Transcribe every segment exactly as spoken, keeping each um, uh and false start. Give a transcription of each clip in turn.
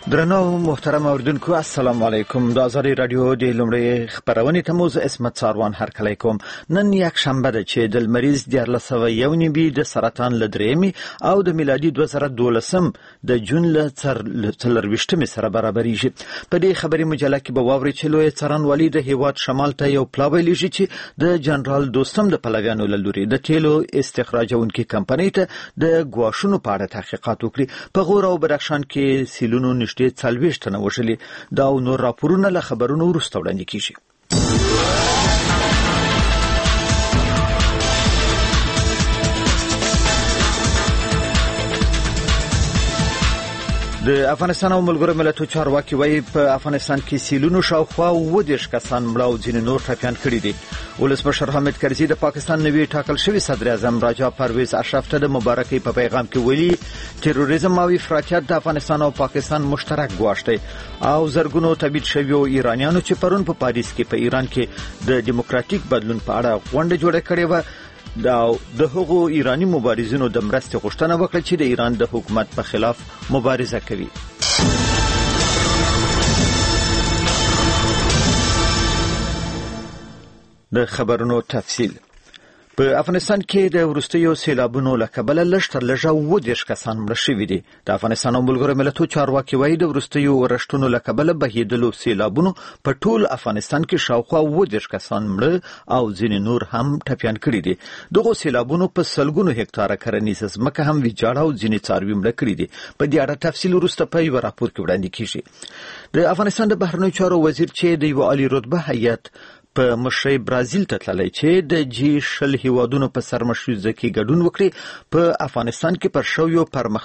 درنو محترم اوریدونکو السلام علیکم. د آزادی رادیو د لومړی خبرونه ته موز اسمت ساروان هرکلی کوم. نن یک شنبه ده چې د مریض دیارلس سوه یو نیمې د سرطان لدریمي او د میلادي دوه زره دولسم د جون له څلرویشتمې سره برابرېږي. په دې خبري مجله کې به واورئ چې لوی څارنوالي د هیواد شمال ته یو پلاوی لیږي چې د جنرال دوستم د پلویانو له لوري د تیلو استخراجونکي کمپنۍ ته د ګواښونو په اړه تحقیقات وکړي. په غور او بدخشان کې سیلونو نشته څلوېښت تنه وژلي. دا او نور راپورونه له خبرونو وروسته وړاندې کیږي. د افغانستان او ملګرو ملتونو چارواکي وايي په افغانستان کې سیلونو شاوخوا اووه دېرش کسان مړه او ځینې نور ټپیان کړي دي. ولسمشر حامد کرزي د پاکستان نوي ټاکل شوي صدر اعظم راجا پرویز اشرف ته د مبارکۍ په پیغام کې ویلي تروریزم او افراطیت د افغانستان او پاکستان مشترک ګواښ دی او زرګونو تبعید شویو ایرانیانو چې پرون په پاریس کې په ایران کې د دیموکراتیک بدلون په اړه غونډه جوړه کړې وه دا د هغو ایرانی مبارزینو د مرستې غوښتنه وکړه چې د ایران د حکومت په خلاف مبارزه کوي. د خبرونو تفصیل. په افغانستان کې د وروستیو سیلابونو له کبله لږ تر لږه اووه دېرش کسان مړه شوي دي. د افغانستان او ملګرو ملتونو چارواکي وايي د وروستیو ورښتونو له کبله بهیدلو سیلابونو په ټول افغانستان کې شاوخوا اووه دېرش کسان مړه او ځینې نور هم ټپیان کړي دي. دغو سیلابونو په سلګونو هکتاره کرنیزه ځمکه هم ویجاړه او ځینې څاروي مړه کړي دي. په دې اړه تفصیل وروسته په یوه راپور کې وړاندې کیږي. د افغانستان د بهرنیو چارو وزیر چې د یوه عالي رتبه هیئت په مشرۍ برازیل ته تللی چې د جی شل هیوادونو په سرمشریزه کې ګډون وکړي په افغانستان کې پر شویو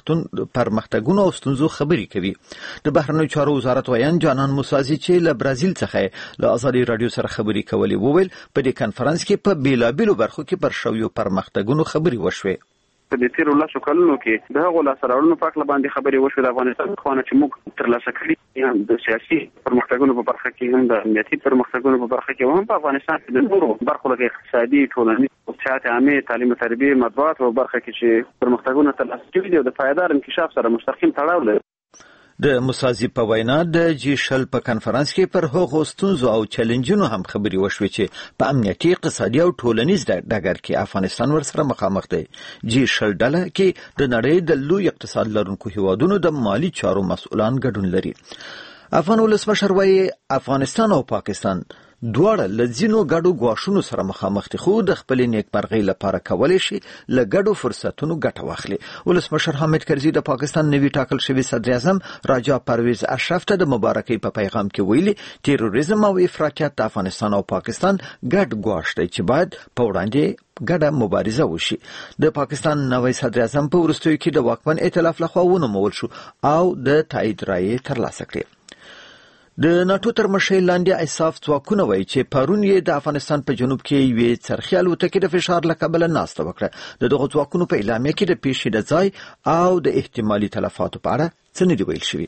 پرمختګونو او ستونزو خبرې کوي. د بهرنیو چارو وزارت ویان جانان موسازي چې له برازیل څخه له آزادي رادیو سره خبرې کولې وویل په دې کنفرانس کې په بیلابیلو برخو کې پر شویو پرمختګونو خبرې وشوې. په دې تیرو لسو کلونو کې د هغو لاسته راوړنو په اړه باندې خبرې وشوې. د افغانستان خواهان چې موږ ترلاسه کړي هم د سیاسي پرمختګونو په برخه کې هم د امنیتي پرمختګونو په برخه کې هم په افغانستان کې د نورو برخو لکه اقتصادي، ټولنیز، صحت عامه، تعلیم او تربیه، مطبوعات او برخه کې چې پرمختګونه ترلاسه شوي دي او د پایدار انکشاف سره مستقیم تړاو لري. د موسازي په وینا د جی شل په کنفرانس کې پر هغو ستونزو او چیلنجونو هم خبرې وشوې چې په امنیتي، اقتصادي او ټولنیز ډګر کې افغانستان ورسره مخامخ دی. جی شل ډله کې د نړۍ د لوی اقتصاد لرونکو هیوادونو د مالی چارو مسؤلان ګډون لري. افغان ولسمشر وايي افغانستان او پاکستان دواړه له ځینو ګډو ګواښونو سره مخامخ دي خو د خپلې نیکمرغۍ لپاره کولی شي له ګډو فرصتونو ګټه واخلي. ولسمشر حامد کرزي د پاکستان نوي ټاکل شوي صدر اعظم راجا پرویز اشرف ته د مبارکۍ په پیغام کې ویلي تروریزم او افراطیت د افغانستان او پاکستان ګډ ګواښ دی چې باید په وړاندې ګډه مبارزه وشي. د پاکستان نوی صدر اعظم په وروستیو کې د واکمن ائتلاف لخوا ونومول شو او د تایید رایې ترلاسه کړې. د ناتو تر مشرۍ لاندې اساف ځواکونه وایي چې پرون یې د افغانستان په جنوب کې یوې څرخي الوتکې د فشار له کبله ناسته وکړه. د دغو ځواکونو په اعلامیه کې د پیښې د ځای او د احتمالي تلفاتو په اړه څه نه دي ویل شوي.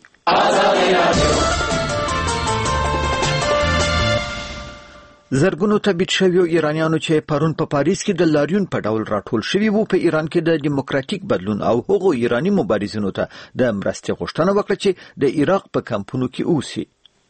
زرګونو تبعید شویو ایرانیانو چې پرون په پاریس کې د لاریون په ډول راټول شوي وو په ایران کې د دیموکراتیک بدلون او هغو ایرانی مبارزینو ته د مرستې غوښتنه وکړه چې د عراق په کمپونو کې اوسي.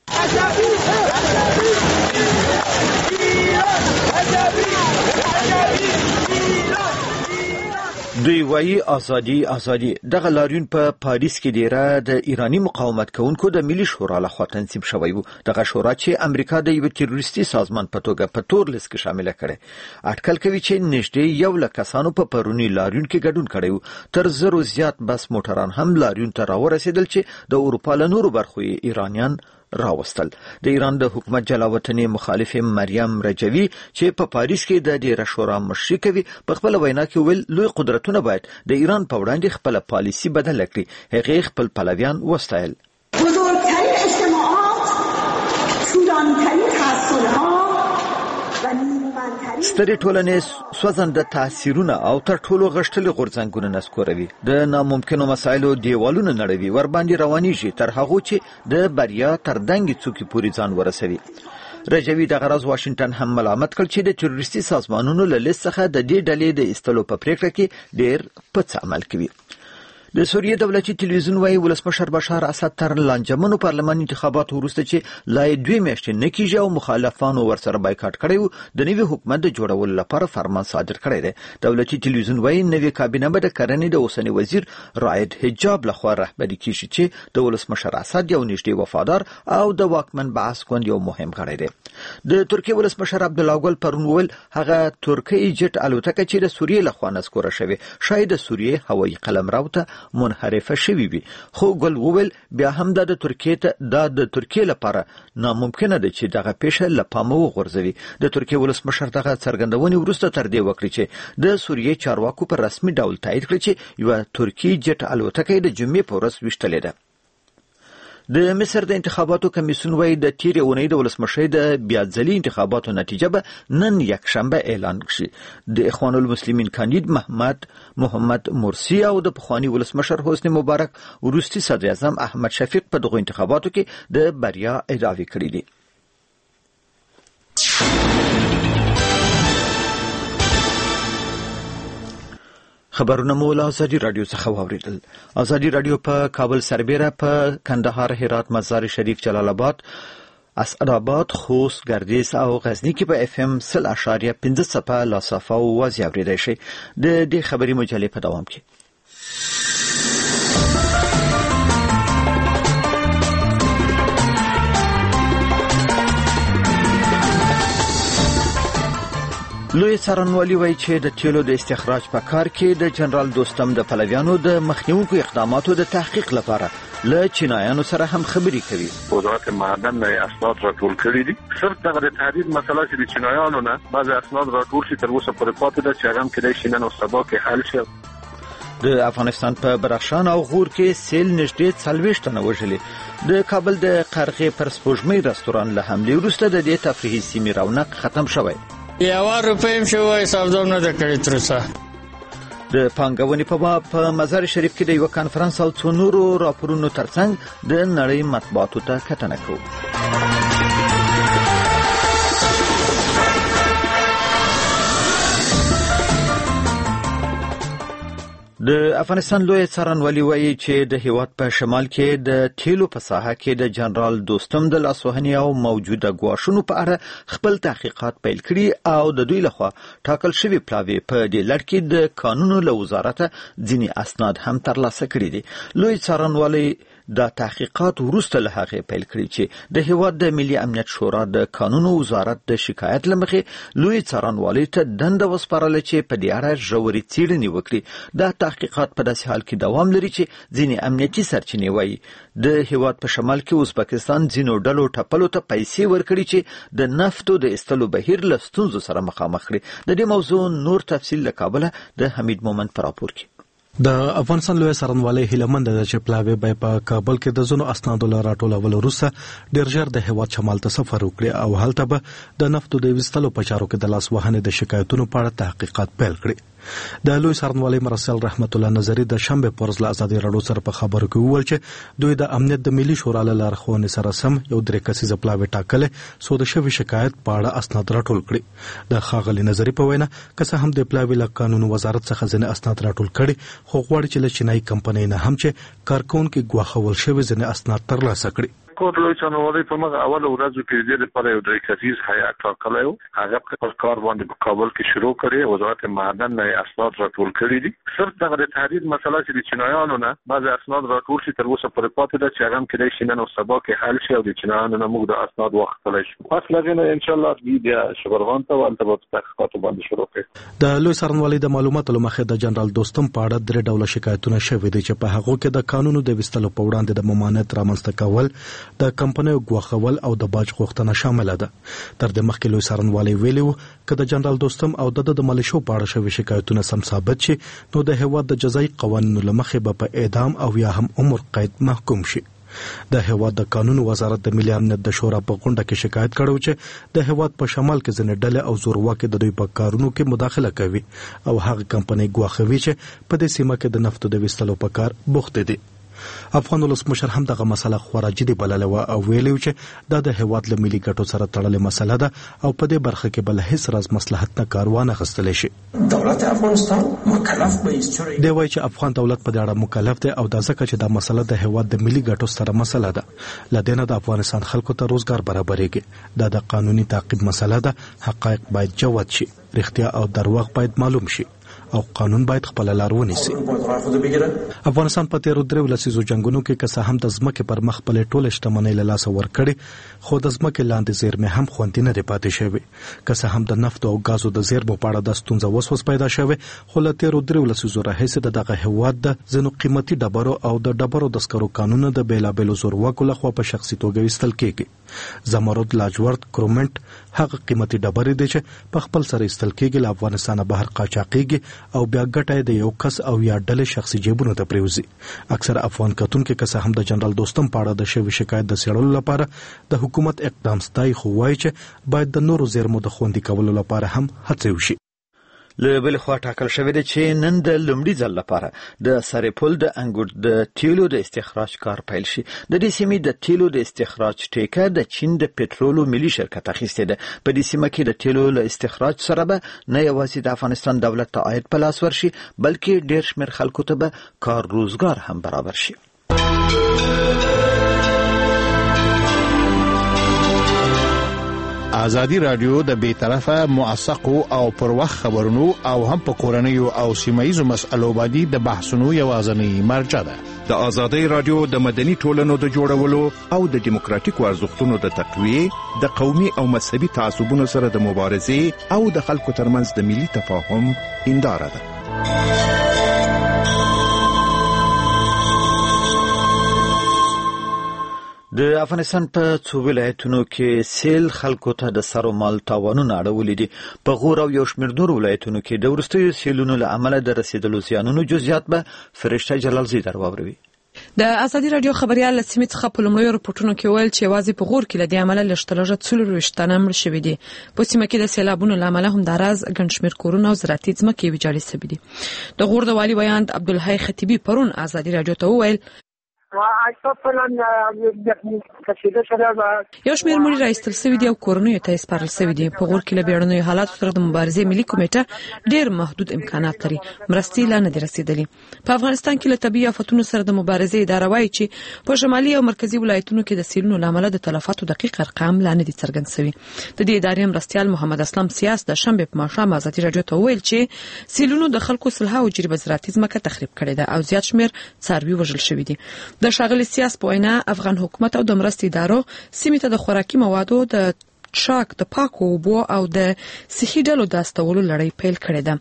دوی وایي ازادي ازادي. دغه لاریون په پاریس کې ډیره د ایرانی مقاومت کوونکو د ملي شورا لخوا تنظیم شوی و. دغه شورا چې امریکا د یو تروریستي سازمان په توګه په تور لیست کې شامل کړي اټکل کوي چې نږدې یو لک کسانو په پرونی لاریون کې ګډون کړي و. تر زرو زیات بس موټران هم لاریون ته راورسېدل چې د اروپا له نورو برخو ایرانیان راوستل. د ایران د حکومت جلاوطنۍ مخالف مریم رجوی چې په پاریس کې د ډیره شورا مشري کوي په خپل وینا کې ویل لوی قدرتونه باید د ایران په وړاندې خپل پالیسي بدل کړي. هغه خپل پلویان وستایل. بزرگترین اجتماعات، طولانی‌ترین تحصیل‌ها و نیرومندترین سترې ټولنې سوځنده تاثیرونه او تر ټولو غښتلي غورځنګونه نسکوروي. د ناممکنو مسایلو دیوالونه نړوي ورباندې روانیږي تر هغو چې د بریا تر دنګې څوکې پورې ځان ورسوي. رجوی دغه راز واشنگټن هم ملامت کړ چې د تروریستي سازمانونو له لیست څخه د دې ډلې د ایستلو په پریکړه کې ډېر پڅ عمل کوي. د سوریې دولتي تلویزیون وايي ولسمشر بشار اسد تر لانجمنو پارلماني انتخاباتو وروسته چې لای دوی میاشتې نه کیږي او مخالفانو ورسره بایکاټ کړی و د نوي حکومت د جوړولو لپاره فرمان صادر کړی دی. دولتي تلویزیون وايي نوي کابینه به د کرنې د اوسنی وزیر رائد حجاب لخوا رهبري کیږي چې د ولسمشر اسد یو نږدې وفادار او د واکمن بعث ګوند یو مهم غړی دی. د ترکیې ولسمشر عبدالله ګل پرون وویل هغه ترکي جټ الوتکه چې د سوریې لخوا نسکوره شوې شاید د سوریې هوایي قلمرو ته منحرفه شوی وي، خو ګل وویل بیا هم دا د ترکیې ته دا د ترکیې لپاره ناممکنه ده چې دغه پیښه له پامه وغورځوي. د ترکیې ولسمشر دغه څرګندونې وروسته تر دې وکړي چې د سوریې چارواکو پر رسمي ډول تایید کړي چې یو ترکي جټ الوتکه د جمعې په ورځ ویشتلې ده. د مصر د انتخاباتو کمیسیون وايي د تیرې اونۍ د ولسمشۍ د بیا ځلي انتخاباتو نتیجه به نن یکشنبه اعلان شي. د اخوان المسلمین کاندید محمد محمد مرسی او د پخوانی ولسمشر حسنی مبارک وروستي صدر اعظم احمد شفیق په دغه انتخاباتو کې د بریا ادعاوې کړې دي. خبرونه مو له ازادي رادیو څخه واوریدل. ازادي رادیو په کابل سربیره په کندهار، هرات، مزار شریف، جلال آباد، اسعدآباد، خوست، ګردیز او غزنی کې په اف ام صفر اشاریه پنځه صفه لا صفه او واضح اوریدای شي. د دې خبري مجلې په دوام کې لوی څارنوالي وایي چې د تیلو د استخراج په کار کې د جنرال دوستم د پلویانو د مخنیوي اقداماتو د تحقیق لپاره له چینایانو سره هم خبرې کوي. وزارت معدن نه اسناد راټول کړي دي. صرف دغه د تحریر مسله چې د چینایانو نه بعض اسناد راټول شي تر اوسه پورې پاتې ده چې هغه هم کېدای شي نن او سبا کې حل شي. د افغانستان په بدخشان او غور کې سیل نږدې څلوېښت تنه وژلي. د کابل د قرغې پر سپوږمۍ رستوران له حملې وروسته د دې تفریحي سیمې رونق ختم شوی. یوه روپۍ هم شوی سودا نه ده کړې تر اوسه. د پانګونې په باب په مزار شریف کې د یو کانفرنس او څو نورو راپورونو ترڅنګ د نړۍ مطبوعاتو ته کتنه کوو. د افغانستان لوی څارنوالي وایي چې د هیواد په شمال کې د تیلو په ساحه کې د جنرال دوستم د لاسوهنې او موجوده ګواښونو په اړه خپل تحقیقات پیل کړي او د دوی لخوا ټاکل شوي پلاوي په دې لړ کې د قانونو له وزارته ځینې اسناد هم ترلاسه کړي دي. لوی څارنوالي دا تحقیقات وروسته له هغې پیل کړي چې د هیواد د ملي امنیت شورا د قانونو وزارت د شکایت له مخې لوی څارنوالي ته دنده وسپارله چې په دې اړه ژورې څېړنې وکړي. دا تحقیقات په داسې حال کې دوام لري چې ځینې امنیتي سرچینې وایي د هیواد په شمال کې ازبکستان ځینو ډلو ټپلو ته پیسې ورکړي چې د نفتو د ایستلو بهیر له ستونزو سره مخامخ کړي. د دې موضوع نور تفصیل له کابله د حمید مومند په راپور کې. د افغانستان لوی څارنوالي هیلمند د چې پلاوی به په کابل کې د زونو اسنادو لپاره راټولول وروسته ډیر ژر د هیواد شمال ته سفر وکړي او هلته به د نفتو د ویستلو په چارو کې د لاس وهنې د شکایتونو په اړه تحقیقات پیل کړي. د لوی څارنوالي مرسل رحمت الله نظری د شنبه پرز له ازادي راډیو سره په خبرو کې وویل چې دوی د امنیت د ملي شورا له لارښوونې سره سم یو درې کسیزه پلاوی ټاکلې سو د شوی شکایت په اړه اسناد راټول کړي. د خاغلی نظری په وینا که څه هم د پلاوی له قانون وزارت څخه ځینې اسناد راټول کړي خو غواړي چې له چینایي کمپنۍ نه هم چې کارکونکو ګواښول شوی ځینې اسناد ترلاسه کړي. کوټ لوی څارنوالي په مغه اول ورځو کې د لپاره یو درې کسیز هیئت ټاکلی و. هغه په کار باندې په کابل کې شروع کړي. وزارت معدن نه اسناد راټول کړي دي. صرف دغه د تحریر مسله چې د چینایانو نه بعض اسناد راټول شي تر اوسه پورې پاتې ده چې هغه هم کېدای شي نن او سبا کې حل شي او د چینایانو نه موږ د اسناد واخیستلی شو. پس له هغې نه انشاءالله بیا شبرغان ته هلته به په تحقیقاتو باندې شروع کړي. د لوی څارنوالي د معلوماتو له مخې د جنرال دوستم په اړه درې ډوله شکایتونه شوي دي چې په هغو کې د قانونو د ویستلو په وړاندې د ممانعت رامنځته کول، د کمپنیو ګواښول او د باج غوښتنه شامله ده. تر دې مخکې لوی څارنوالي ویلي و که د جنرال دوستم او د د ملیشو په اړه شوي شکایتونه سم ثابت شي نو د هیواد د جزایي قوانینو له مخې به په اعدام او یا هم عمر قید محکوم شي. د هیواد د قانون وزارت د ملي امنیت د شورا په غونډه کې شکایت کړو چې د هیواد په شمال کې ځینې ډلې او زورواکي د دوی په کارونو کې مداخله کوي او هغه کمپنۍ ګواښوي چې په دې سیمه کې د نفتو د ویستلو په کار بوخت دي. افغان ولسمشر هم دغه مسله خورا جدي بلله و او ویلو چې دا د هیواد له ملي ګټو سره تړلې مسله ده او په دې برخه کې بل هیڅ راز مصلحت نه کاروان غستل شي. دولت افغانستان مکلف به استوری دی وایي چې افغان دولت په دې اړه مکلف دی او دا ځکه چې دا مسله د هیواد د ملي ګټو سره مسله ده. لدینه د افغانستان خلکو ته روزګار برابرېږي. دا د قانوني تعقیب مسله ده. حقایق باید جوت شي، رښتیا او دروغ باید معلوم شي او قانون باید خپل لار ونیسي. افغانستان په تیرو درې لسیزو جنگونو کې که څه هم د ځمکې پر مخ خپل ټول شتمنۍ له لاسه ورکړي، خو د ځمکې لاندې زیرمې هم خوندي نه دي پاتې شوي. که څه هم د نفت او غازو د زیرمو په اړه د ستونزه وسوس پیدا شوی، خو له تیرو درې لسیزو راهیسې د دغه هیواد د ځینو قیمتي ډبرو او د ډبرو د سکرو قانونونه د بیلابیلو زورواکو لخوا په شخصي توګه ویستل کېږي. زمرد، لاجورد، کرومنټ هغه قیمتي ډبرې دي چې په خپل سره ایستل کېږي، له افغانستانه بهر قاچاقېږي او بیا ګټه د یو کس او یا ډلې شخصي جیبونو ته پریوزي. اکثر افغان کتونکو که څه هم د جنرال دوستم په اړه د شوی شکایت د څېړلو لپاره د حکومت اقدام ستایي، خو وایي چې باید د نورو زیرمو د خوندي کولو لپاره هم هڅې وشي. له بل خوا ټاکل شوی دی چې نن د لومړي ځل لپاره د سرپل د انګور د تیلو د استخراج کار پیل شي. د دې سیمې د تیلو د استخراج ټیکه د چین د پټرولو ملي شرکت اخیستې ده. په دې سیمه کې د تیلو له استخراج سره به نه یوازې د افغانستان دولت ته عاید په لاس ورشي، بلکې ډېر شمېر خلکو ته به کار روزګار هم برابر شي. ازادي رادیو د بیطرفه موثقو او پر وخت خبرونو او هم په کورنیو او سیمایي مسألو باندې د بحثونو یوازنی مرجع ده. د ازادي رادیو د مدني ټولنو د جوړولو او د دیموکراتیکو ارزښتونو د تقویه، د قومي او مذهبي تعصبونو سره د مبارزې او د خلکو ترمنځ د ملي تفاهم هنداره ده. د افغانستان په څو ولایتونو کې سیل خلکو ته د سر او مال تاوانونه اړولي دي. په غور او یو شمېر نورو ولایتونو کې د وروستیو سیلونو له امله د رسیدلو زیانونو جزئیات به فرشته جلالزی در واوروي. د ازادي رادیو خبريال لسمې څخه په لومړیو راپورټونو کې ویل چې یوازې په غور کې له دې عمله لږترلږه څلور ویشت تنه مړه شوي دي. په سیمه کې د سیلابونو له امله هم د راز ګڼ شمېر کورونه او زراعتي ځمکې ویجاړې شوي دي. د غور د والي ویاند عبدالحی خطیبي پرون ازادي رادیو ته وویل یو شمېر مړي راایستل شوي دي او کورنیو ته سپارل شوي دي. په غور کې له بیړنیو حالاتو سره د مبارزې ملي کمیټه ډېر محدود امکانات لري. مرستې لا نه دي رسیدلې. په افغانستان کې له طبیعي آفتونو سره د مبارزې اداره وایي چې په شمالي او مرکزي ولایتونو کې د سیلونو له امله د تلفاتو دقیق ارقام لا نه دي څرګند شوي. د دې ادارې مرستیال محمد اسلام سیاس د شنبې په ماښام ازادي رادیو ته وویل چې سیلونو د خلکو سلهاوو جریبه زراعتي ځمکه تخریب کړې ده او زیات شمېر څاروي وژل شوي دي. د ښاغلي سیاس په وینا افغان حکومت او د مرستې ادارو سیمې ته د خوراکي موادو د چاک د پاکو اوبو او د صحي ډلو د استولو لړۍ پیل کړې ده.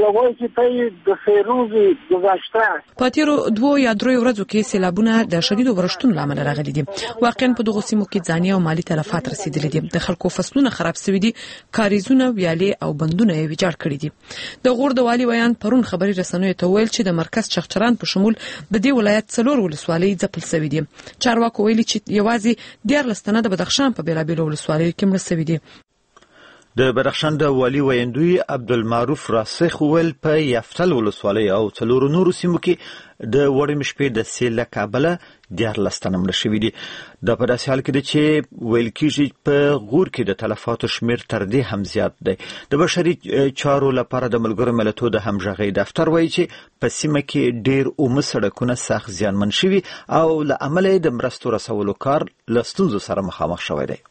په تیرو دوو یا دریو ورځو کې سیلابونه د شدیدو ورښتونو له امله راغلي دي. واقعا په دغو سیمو کې ځاني او مالي تلفات رسیدلي دي. د خلکو فصلونه خراب شوي دي، کاریزونه، ویالې او بندونه یې ویجاړ کړي دي. د غور د والي ویاند پرون خبري رسنیو ته ویل چې د مرکز چغچران په شمول د دې ولایت څلور ولسوالۍ ځپل شوي دي. چارواکو ویلي چې یوازې دیارلس تنه د بدخشان په بیلابیلو ولسوالیو کې مړه شوي دي. د بدخشان د والي ویندوی عبدالمعروف راسخ ویل په یفتل ولسوالۍ او څلورو نورو سیمو کې د وړمې شپې د سیل له کبله دیارلس تنه مړه شوي دي. دا په داسې حال کې ده چې ویل کېږي په غور کې د تلفاتو شمېر تر دې هم زیات دی. د بشري چارو لپاره د ملګرو ملتونو د همغږۍ دفتر وایي چې په سیمه کې ډېر اومه سړکونه سخت زیانمن شوي او له امله یې د مرستو رسولو کار له ستونزو سره مخامخ شوی دی.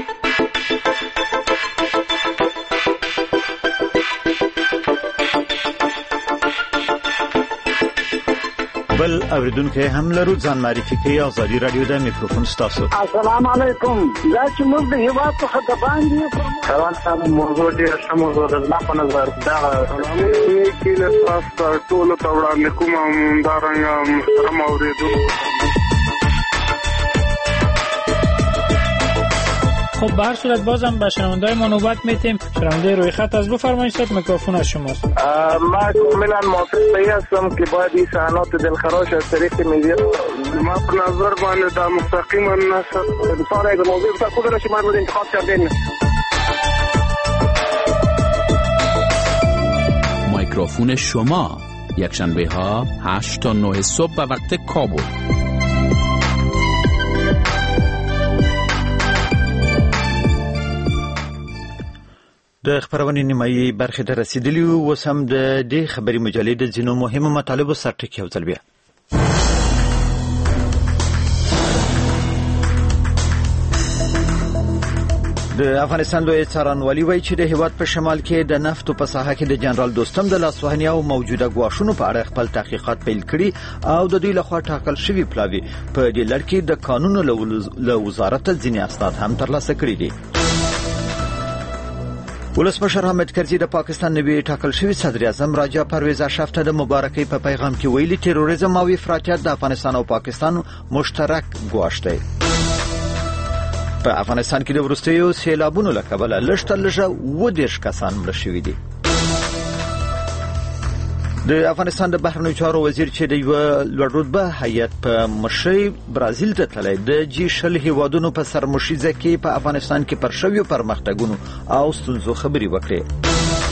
بل اوریدونکو هم لرو ځان معرفي کوي. ازادي رادیو د میکروفون ستاسو. السلام علیکم. دا چې موږ د هیواد څخه د باندې روان سم موضوع ډېر ښه موضوع ده. زما په نظر دا کې له تاسو ټولو ته وړاندې کوم همدارنګه محترم اوریدونکو. خب به هر صورت بازم به شنونده‌های ما نوبت میتیم. شنونده روی خط از بفرمایید، صد میکروفون از شماست. ما کاملا موافق صحیح هستم که باید این صحنات دلخراش از طریق میدیا ما په نظر باندې دا مستقیما نشد ساره به موضوع تا خود را شما رو انتخاب کردین. میکروفون شما یک شنبه ها هشت تا نه صبح به وقت کابل. د خبرونې نیمایي برخې ته رسیدلی اوس هم د دې خبري مجلې د ځینو مهمو مطالبو سرټکی یو ځل بیا. د افغانستان لوی څارنوالي وایي چې د هیواد په شمال کې د نفتو په ساحه کې د جنرال دوستم د لاسوهنې او موجوده ګواښونو په اړه خپل تحقیقات پیل کړي او د دوی لخوا ټاکل شوي پلاوي په دې لړ کې د قانون له وزارت ځینې اسناد هم ترلاسه کړي دي. ولسمشر حامد کرزي د پاکستان نوي ټاکل شوی صدر اعظم راجا پرویز اشرف ته د مبارکۍ په پیغام کې ویلي تروریزم او افراطیت د افغانستان او پاکستان مشترک ګواښ دی. په افغانستان کې د وروستیو سیلابونو له کبله لږ تر لږه اووه دېرش کسان مړه شوي دي. د افغانستان د بهرنیو چارو وزیر چې د یو لوړ رتبه هیئت په مشرۍ برازیل ته تللی د جی شل هیوادونو په سرمشریزه کې په افغانستان کې پر شویو پرمختګونو او ستونزو خبرې وکړې.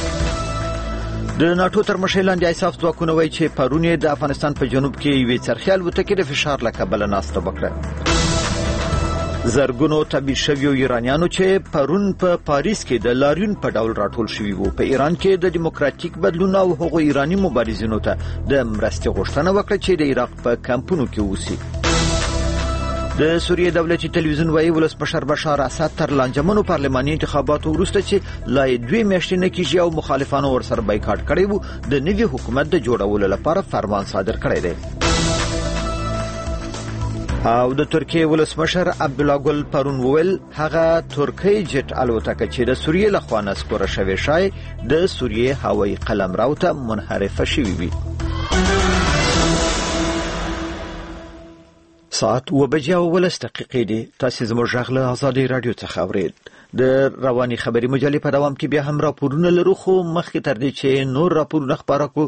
د ناټو تر مشرۍ لاندې ایساف ځواکونه وایي چې پرون یې د افغانستان په جنوب کې یوې څرخي الوتکې د فشار له کبله ناسته وکړه. زرګونو تبعید شویو ایرانیانو چې پرون په پا پاریس کې د لاریون په ډول راټول شوي وو په ایران کې د دیموکراتیک بدلون او هغو ایرانی مبارزینو ته د مرستې غوښتنه وکړه چې د عراق په کمپونو کې اوسي. د سوریې دولتي تلویزیون وایي ولسمشر بشار اسد تر لانجمنو پارلماني انتخاباتو وروسته چې لا دوی میاشتې نه کېږي او مخالفانو ورسره بایکاټ کړی وو د نوي حکومت د جوړولو لپاره فرمان صادر کړی دی. او د ترکیې ولسمشر عبدالله ګل پرون وویل هغه ترکی جټ الوتکه چې د سوریې لخوا نسکوره شوې شای د سوریې هوایي قلمرو ته منحرفه شوې وي. ساعت و بجې او ولس دقیقې دي. تاسو زموږ غږ له ازادي رادیو څخه اورئ. د رواني خبري مجلې په دوام کې بیا هم راپورونه لرو خو مخکې تر دې چې نور راپورونه خبره کو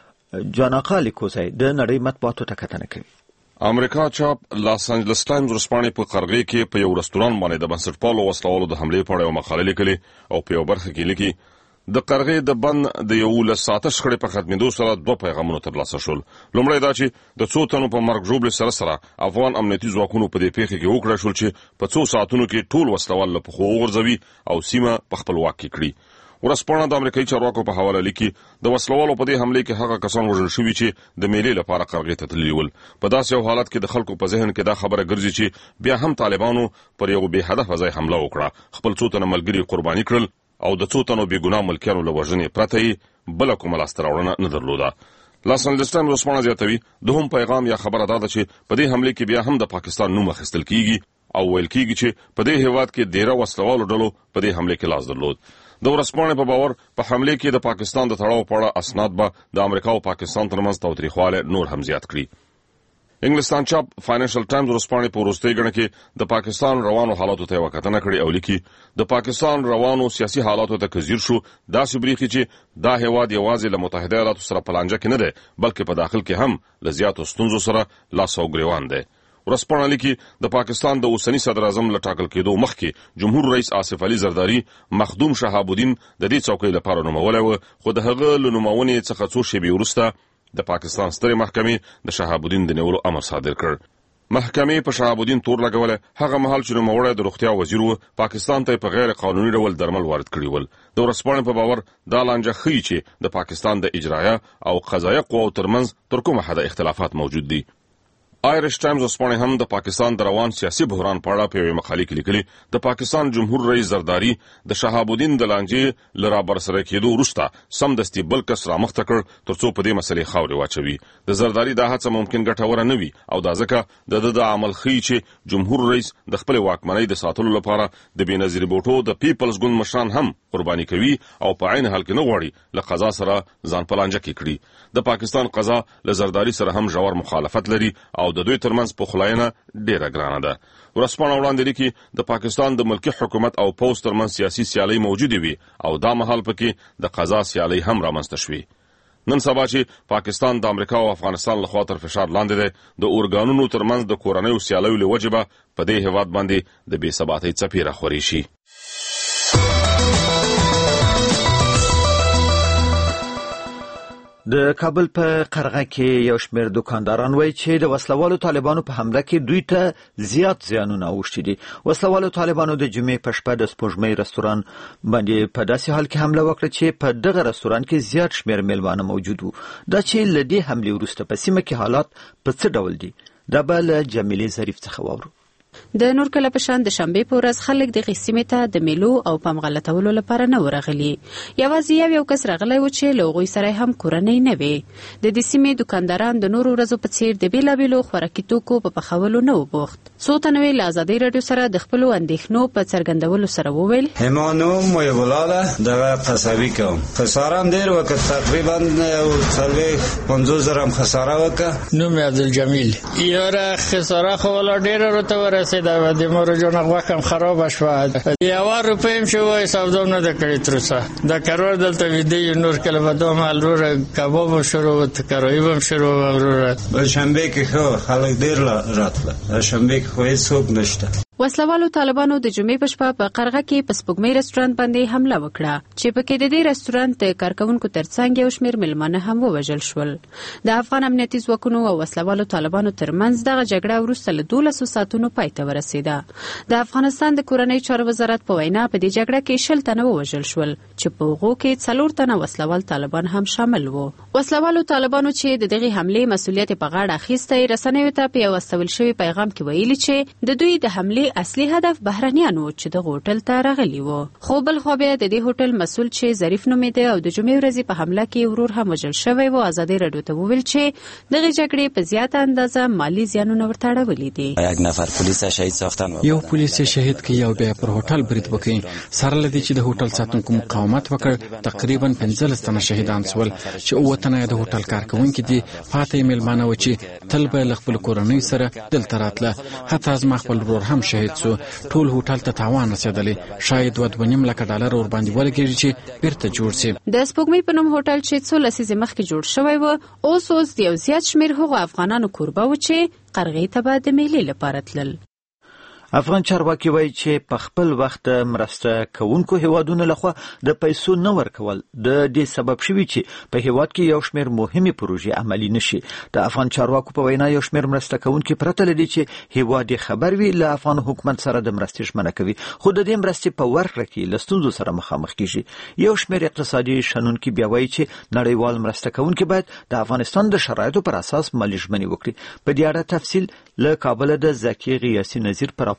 جاناقا لیکوزای د نړۍ مطبوعاتو ته کتنه کوي. امریکا چاپ لاس انجلس ټایمز ورسپانې په قرغې کې په یو رستوران باندې د بنسټپالو وسلوالو د حملې په اړه یو مقاله لیکلې او په یو برخه کې لیکي د قرغې د بند د یو لس ساعته شخړې په ختمېدو سره دوه پیغامونه ترلاسه شول. لومړی دا چې د څو تنو په مرګ ژوبلې سره سره افغان امنیتي ځواکونو په دې پیښه کې وکړه شول چې په څو ساعتونو کې ټول وسلوال له پښو وغورځوي او سیمه په خپل واک کې کړي. ورسپانه د امریکایي چارواکو په حواله لیکي د وسلوالو په دې حملې کې هغه کسان وژل شوي چې د میلې لپاره قرغې ته تللي ول. په داسې یو حالت کې د خلکو په ذهن کې دا خبره ګرځي چې بیا هم طالبانو پر یو بې هدفه ځای حمله وکړه، خپل څو تنه ملګري قرباني کړل او د څو تنو بېګناه ملکیانو له وژنې پرته یې بله کومه لاسته راوړنه نه درلوده. لاس انجلس ټایمز ورسپانه زیاتوي دوهم پیغام یا خبره دا ده چې په دې حملې کې بیا هم د پاکستان نوم اخیستل کیږي او ویل کیږي چې په دې هیواد کې ډیره وسلوالو ډلو په دې حملې کې لاس درلود. د ورسپانې په باور په حملې کې د پاکستان د تړاو په اړه اسناد به د امریکا او پاکستان ترمنځ تاوتریخوالی نور هم زیات کړي. انګلستان چاپ فاینانشل ټایمز ورسپانې په وروستۍ ګڼه کې د پاکستان روانو حالاتو ته یوه کتنه کړې او لیکي د پاکستان روانو سیاسي حالاتو ته که ځیر شو داسې بریښي چې دا هیواد یوازې له متحده ایالاتو سره په لانجه کې نه دی بلکې په داخل کې هم له زیاتو ستونزو سره لاس او ګریوان دی. ورسپانه لیکي د پاکستان د اوسنی صدر اعظم له ټاکل کېدو مخکې جمهور رئیس آصف علي زرداری مخدوم شهاب الدین د دې څوکۍ لپاره نومولی و خو د هغه له نومونې څخه څو شېبې وروسته د پاکستان سترې محکمې د شهاب الدین د نیولو امر صادر کړ. محکمې په شهاب الدین تور لګولی هغه مهال چې نوموړی د روغتیا وزیر و پاکستان ته په غیر قانوني ډول درمل وارد کړي ول. د ورسپانې په باور دا لانجه ښیي چې د پاکستان د اجرایه او قضایه قواو ترمنځ تر کومه حده اختلافات موجود دي. آیرش ټایمز ورسپانې هم د پاکستان د روان سیاسي بحران په اړه په یوې مقالې کې لیکلي د پاکستان جمهور رئیس زرداری د شهاب الدین د لانجې له رابرسره کېدو وروسته سمدستي بل کس رامخته کړ تر څو په دې مسلې خاورې واچوي. د زرداری دا هڅه ممکن ګټوره نه وي او دا ځکه د ده د عمل ښیي چې جمهور رئیس د خپلې واکمنۍ د ساتلو لپاره د بېنظیر بوټو د پیپلز ګوند مشران هم قرباني کوي او په عین حال کې نه غواړي له قضا سره ځان په لانجه کې کړي. د پاکستان قضا له زرداری سره هم ژور مخالفت لري او د دوی ترمنځ پخلاینه ډیره ګرانه ده. ورسپانه وړاندې لیکي د پاکستان د ملکی حکومت او پوز ترمنځ سیاسي سیالۍ موجودې وي او دا مهال پکې د قضا سیالۍ هم رامنځته شوې. نن سبا چې پاکستان د امریکا او افغانستان لخوا تر فشار لاندې دی د اورګانونو ترمنځ د کورنیو سیالیو له وجې به په دې هیواد باندې د بې ثباتۍ څپې راخورې شي. د کابل په قرغه کې یو شمېر دکانداران وایي چې د وسلوالو طالبانو په حمله کې دوی ته زیات زیانونه اوښتي دي. وسلوالو طالبانو د جمعې په شپه د سپوږمۍ رستوران باندې په داسې حال کې حمله وکړه چې په دغه رستوران کې زیات شمېر میلمانه موجود وو. دا چې له دې حملې وروسته په سیمه کې حالات په څه ډول دي، دا به له جمیلې ظریف څخه واورو. د نور کله په شان د شنبې په ورځ خلک د قسمه ته د میلو او پمغلطولو لپاره نه ورغلي. یوازې یو یو کس راغلی و چې لوغوي سره هم کورنۍ نه وي. د دې سیمې دکانداران د نور ورځو په څیر د بیلابیلو خوراکي توکو په پخولو نه وبوخت. څو تنوي له آزادۍ رادیو سره د خپل اندېښنو په څرګندولو سره وویل: همانو مې ولاله دغه قصابي کوم خساره هم ډیر وکړ، تقریبا څلوي پنځوس زره خساره وکړه. نو مې عبدالجمیل یاره خساره خو ولا ډیر ورته رسیده و د مور جون غوښم خراب شوه. یو روپیم شو حساب نه د کړی ترڅه د کارور دلته ویډیو نور کله په دوه مالور کباب شروع وت کرویم شروع ورور. شنبه کې خو خلک ډیر راتله، شنبه کې خو هیڅ نشته. وسلوالو طالبانو د جمعې په شپه په قرغه کې په سپوږمۍ رستورانت باندې حمله وکړه چې په کې د دې رستورانت د کارکونکو ترڅنګ یو شمېر میلمانه هم ووژل شول. د افغان امنیتي ځواکونو او وسلوالو طالبانو ترمنځ دغه جګړه وروسته له دولسو ساعتونو پای ته ورسېده. د افغانستان د کورنۍ چارو وزارت په وینا په دې جګړه کې شل تنه ووژل شول چې په هغو کې څلور تنه وسلوال طالبان هم شامل وو. وسلوالو طالبانو چې د دغه حملې مسؤلیت په غاړه اخیستی رسنیو ته په یو استول شوی پیغام کې ویلي چې د دوی د حملې اصلي هدف بهرنیانو چې د هوټل ته راغلي وو. خو بل خو بیا د دې هوټل مسؤل چې ظریف نومیده او د جمعې ورځې په حمله کې ورور هم وژل شوی و آزادۍ رادیو ته وویل چې دغه جګړې په زیاته اندازه مالی زیانونه ورته اړولي دي. یک نفر پولیس شهید ساختن، یو پولیس شهید کی یو بیا پر هوټل برید وکړي. سره لدی چې د هوټل ساتونکو مقاومت وکړ تقریبا پنځلس تنه شهیدان شول چې اووه تنه د هوټل کارکونکي دي. پاتې میلمانه و چې تل به خپل کورنۍ سره دلته راتله. حتی زما خپل ورور هم شهید سو. ټول هوټل ته تاوان رسیدلی، شاید دوه دوه نیم لکه ډالر ور باندې ولګیږي چې بیرته جوړ شي. د سپوږمۍ په نوم هوټل چې څو لسیزې مخکې جوړ شوی و اوس اوس یو زیات شمېر هغو افغانانو کوربه و چې قرغې ته به د میلې لپاره تلل. افغان چارواکي وایي چې په خپل وخت مرسته کوونکو هیوادونو لخوا د پیسو نه ورکول د دې سبب شوي چې په هیواد کې یو شمېر مهمې پروژې عملي نشي. د افغان چارواکو په وینا یو شمېر مرسته کوونکي پرته له دې چې هیواد یې خبر وي له افغان حکومت سره د مرستې ژمنه کوي، خو د دې مرستې په ورکړه کې له ستونزو سره مخامخ کیږي. یو شمېر اقتصادي شنونکي بیا وایي چې نړیوال مرسته کوونکي باید د افغانستان د شرایطو پر اساس مالي ژمنې وکړي. په دې اړه تفصیل له کابل د زکی غیاثي نظیر پر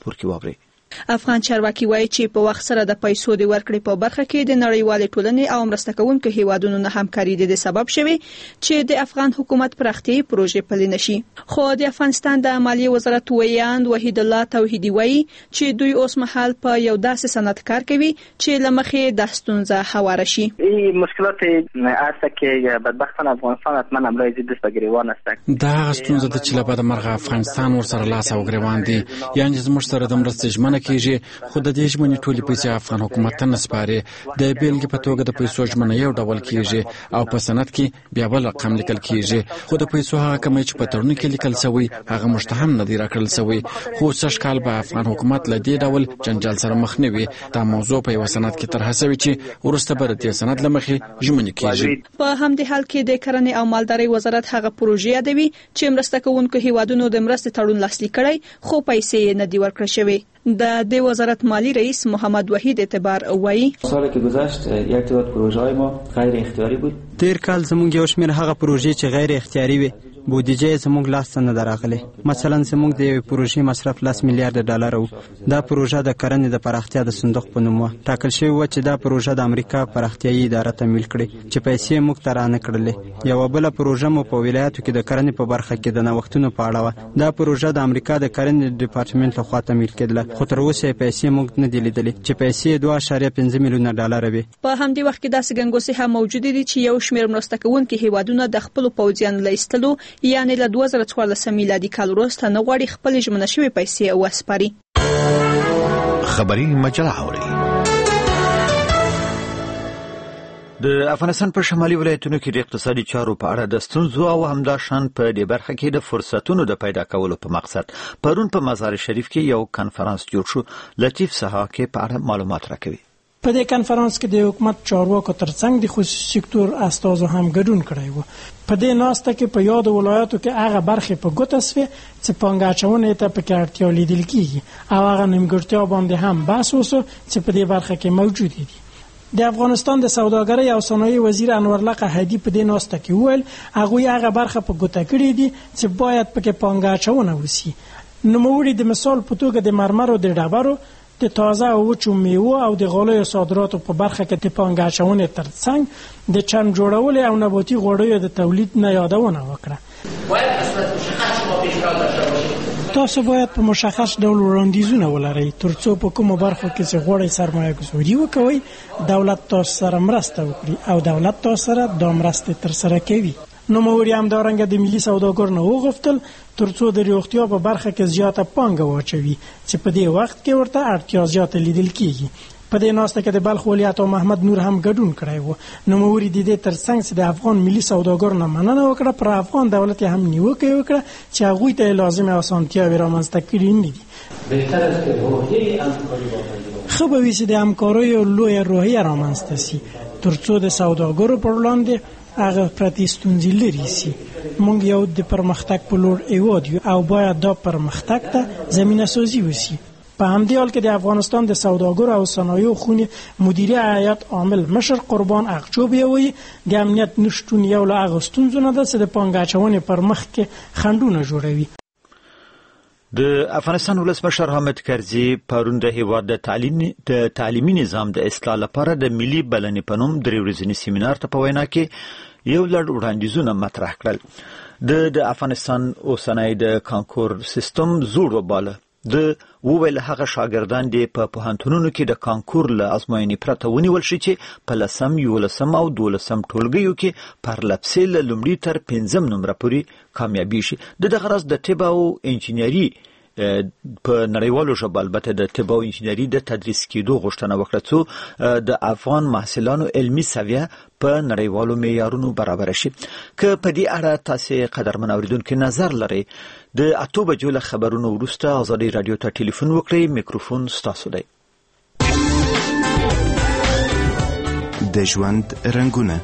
افغان چارواکي وایي چې په وخت سره د پیسو د ورکړې په برخه کې د نړیوال ټولنې او مرسته کوونکو هیوادونو نه همکاري د سبب شوی چې د افغان حکومت پراختیايي پروژې پلي نشي. خو د افغانستان د مالیې وزارت ویاند وحید الله توحیدی وایي چې دوی اوس مهال په یو داسې صنعت کار کوي چې لمخې د ستونزه هواره شي. این مشکلات است که بدبختانه افغانستان حتما امروز دست به گریوان است. دا ستونزه د چې لپاره مرغه افغانستان ور سره لاس او گریوان دي، یعنی زموږ سره د مرستې ژمنه کیږي خو د دې ژمنې ټولې پیسې افغان حکومت ته نه سپاري. د بیلګې په توګه د پیسو ژمنه یو ډول کیږي او په سند کې بیا بل رقم لیکل کیږي، خو د پیسو هغه کمی چې په تړون کې لیکل شوی هغه مشتهم نه دی راکړل شوی. خو څه کال به افغان حکومت له دې ډول جنجال سره مخ نه وي. دا موضوع په یو سند کې طرح شوی چې ورسته به د سند لمخې ژمنې کیږي. په همدې حال کې د کرنې او مالدارۍ وزارت هغه پروژې یادوي چې مرسته کوونکو هیوادونو د مرستې تړون لاسلیک کړی خو پیسې نه دی ورکړل شوی. د دې وزارت مالی رئیس محمد وحید اعتبار وایي سالی که گذشت یک تعداد پروژه‌های ما غیر اختیاری بود. تیر کال زموږ یو شمېر هغه پروژې چې غیر اختیاري وي بودیجه زموږ لاس ته نه راغله. مثلا زموږ د یو پروژې مصرف لاس میلیارډ ډالر وو. دا پروژه د کرنې د پراختیا د صندوق په نوم ټاکل شوی و چې دا پروژه د امریکا پراختیايي اداره تمویل کړي چې پیسې موږ ته رانه کړلې. یو بل پروژه مو په ولایتو کې د کرنې په برخه کې د نوښتونو په اړه و. دا پروژه د امریکا د کرنې ډپارټمنټ لخوا تمویل کېدله خو تر اوسه پیسې موږ نه دي لیدلې چې پیسې دوه اعشاریه پنځه میلیونه ډالر وي. په همدې وخت کې داسې ګنګوسې هم موجود دي چې یو شمېر مرسته کوونکي هیوادونه د خپل پوځیانو له ایستلو یعنی له دوه زره څوارلس میلادي کال وروسته نه غواړي خپل ژمنه شوی پیسې وسپاري. خبري مجله اوري. د افغانستان په شمالي ولایتونو کې د اقتصادي چارو په اړه د ستونزو او همداشان په دې برخه کې د فرصتونو د پیدا کولو په مقصد پرون په مزار شریف کې یو کانفرنس جوړ شو. لطیف سحاکي په اړه معلومات راکوي. په دې کانفرنس کې د حکومت چارواکو ترڅنګ د خصوصي سکتور استازو هم ګډون کړی و. په دې ناسته کې په یاد ولایتو کې هغه برخې په ګوته سوې چې پانګه اچونې ته پکې اړتیا لیدل کیږي او هغه نیمګړتیا باندې هم بحث وشو چې په دې برخه کې موجود دي. د افغانستان د سوداګرۍ او صنایع وزیر انورالله قحطي په دې ناسته کې وویل هغه هغه برخه په ګوته کړې دي چې باید پکې پانګه اچونه وشي. نوموړي د مثال په توګه د مرمرو د ډبرو د تازه او وچو میوو او د غالیو صادراتو په برخه کې د پانګه اچونې ترڅنګ د چرم جوړولو او نباتي غوړیو د تولید نه یادونه وکړه. تاسو باید په مشخص ډول وړاندیزونه ولرئ ترڅو په کومو برخو کې چې غوړی سرمایه ګذاري وکوي دولت تاسو سره مرسته وکړي او دولت تاسو سره دا مرسته ترسره کوي. نوموړي همدارنګه د ملي سوداګر نه وغوښتل ترڅو د روغتیا په برخه کې زیاته پانګه واچوي چې په دې وخت کې ورته اړتیا زیاته لیدل کیږي. په دې ناسته کې د بلخ ولایت او محمد نور هم ګډون کړی و. نوموړي د دې ترڅنګ چې د افغان ملي سوداګر نه مننه وکړه پر افغان دولت هم نیوکه وکړه چې هغه ته لازمه اسانتیاوې رامنځته کړي نه دي. خو به وي چې د همکاریو لویه روحیه رامنځته شي ترڅو د سوداګرو پر وړاندې هغه پرتې ستونزې لري سي. موږ یو د پرمختګ په لور ایواد یو او باید دا پرمختګ ته زمینه سازي وشي. په همدې حال کې د افغانستان د سوداګرو او صنایعو خونې مدیره هیئت عامل مشر قربان اقچوب وایي د امنیت نشټون یو له هغو ستونزو نه ده چې د پانګه اچونې پر مخ کې خنډونه جوړوي. د افغانستان ولسمشر حامد کرزي پرون د هیواد د تعلیم د تعلیمي نظام د اصلاح لپاره د ملي بلنې په نوم درې ورځني سیمینار ته په وینا کې یو لړ وړاندیزونه مطرح کړل. د د افغانستان اوسنی د کانکور سیستم زوړ وباله. د وویل هغه شاګردان دي په پوهنتونونو کې د کانکور له ازموینې پرته ونیول شي چې په لسم یولسم او دولسم ټولګیو کې پرلپسې له لومړي تر پنځم نمره پورې کامیابي شي. د دغه راز د طب او انجینري په نړیوالو ژبو البته د طب او انجینري د تدریس کېدو غوښتنه وکړه څو د افغان محصلانو علمي سویه په نړیوالو معیارونو برابر شي. که په دې اړه تاسو قدرمن اوریدونکو نظر لرئ د اته بجو له خبرونو وروسته ازادي رادیو ته ټلیفون وکړئ. میکروفون ستاسو دی. د ژوند رنگونه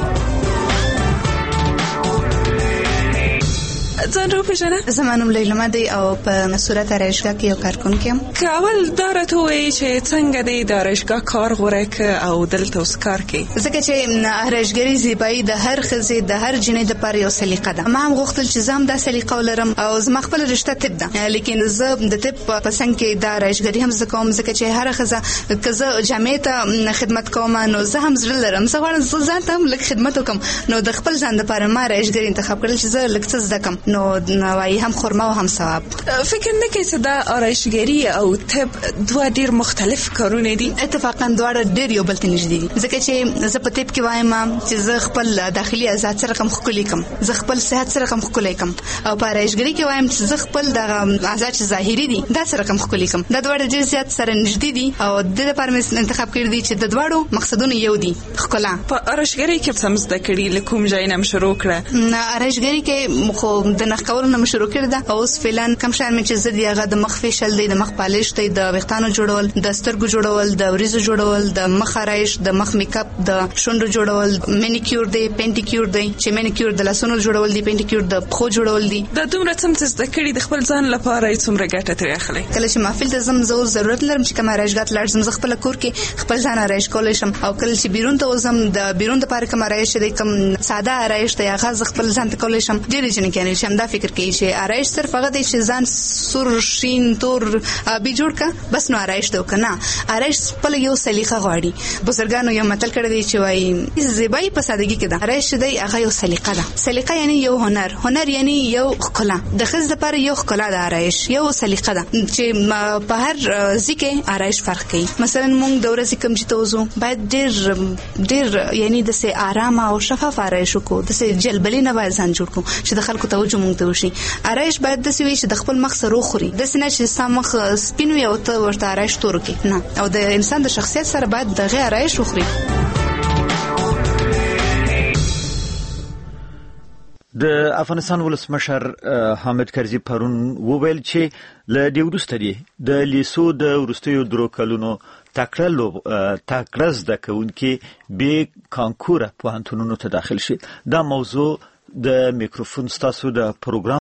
ځان رو پیژنه؟ زمانم لیلما دی او په صورت آرایشگاه کې یو کارکونکی یم. که اول دا راته ووایي چې څنګه دی د آرایشگاه کار غوره که او دلته اوس کار کوي؟ ځکه چې آرایشګري زیبایي د هر ښځې د هر جینۍ دپاره یو سلیقه ده. ما هم غوښتل چې زه هم دا سلیقه ولرم او زما خپله رشته طب ده لیکن زه د طب په څنګ کې د آرایشګري هم زده کوم ځکه چې هره ښځه که زه جامعې ته خدمت کوم نو زه هم زړه لرم زه غواړم زه ځان ته هم لږ خدمت وکړم نو د خپل ځان دپاره ما آرایشګري انتخاب کړل چې زه لږ څه زده کړم نو نوای هم خرما او هم ثواب. فکر نه کوي چې دا آرایشګري او طب دوه ډیر مختلف کارونه دي؟ اتفاقا دواړه ډیر یو بل ته نږدې دي ځکه چې زه په طب کې وایم چې زه خپل داخلي آزاد سره کوم ښکلي کوم زه خپل صحت سره کوم ښکلي کوم او په آرایشګري کې وایم چې زه خپل د آزاد چې ظاهري دي دا سره کوم ښکلي کوم. دا دواړه ډیر زیات سره نږدې دي او د لپاره مې انتخاب کړی دی چې د دواړو مقصدونه یو دي ښکلا. په آرایشګري کې څه زده کړي لکه کوم ځای نه شروع کړه؟ آرایشګري کې خو د نخ کولو نه شروع کړی دا اوس فعلا کم شان مې چې زه دی هغه د مخ فیشل دی د مخ پالیش دی د ویښتانو جوړول د سترګو جوړول د وریځو جوړول د مخ آرایش د مخ میک اپ د شونډو جوړول مینیکیور دی پینټیکیور دی چې مینیکیور د لاسونو جوړول دی پینټیکیور د پښو جوړول دی. دا دومره څه چې زده کړي د خپل ځان لپاره څومره ګټه ترې اخلي؟ کله چې محفل ته زم زه ضرورت لرم چې کوم آرایشګاه لاړ شم زه خپل کور کې خپل ځان آرایش کولی شم او کله چې بیرون ته وزم د بیرون د پاره کوم آرایش دی کوم ساده آرایش دی هغه زه خپل ځان ته کولی شم. ډېرې جنې کوي چې همدا فکر کوي چې آرایش صرف هغه دی چې ځان سور شین تور آبي جوړ کا بس نو آرایش ته وکنه. آرایش خپل یو سلیقه غواړي. بزرګانو یو متل کړی دی چې وایي زیبایی په سادهګي کې ده. آرایش دی هغه یو سلیقه ده. سلیقه یعنی یو هنر هنر یعنی یو ښکلا. د ښځې لپاره یو ښکلا ده آرایش یو سلیقه ده چې په هر ځکه آرایش فرق کوي. مثلا موږ د ورځې کوم چې توزو باید ډېر ډېر یعنی د سه آرام او شفاف آرایش وکړو د سه جلبلې نه باید ځان جوړ کړو چې د خلکو توجه موږ ته وشي. آرایش باید د سوي چې د خپل مخ سره خوري د سینې چې سم مخ سپین وي او ته ورته آرایش تور کې نه او د انسان د شخصیت سره باید د غیر آرایش وخوري. د افغانستان ولسمشر حامد کرزي پرون وویل چې له دې وروسته دی د لیسو د وروستیو درو کلونو تکړه لوب تکړه زده کوونکي به کانکور پوهنتونونو ته داخل شي. دا موضوع د میکروفون ستاسو د پروګرام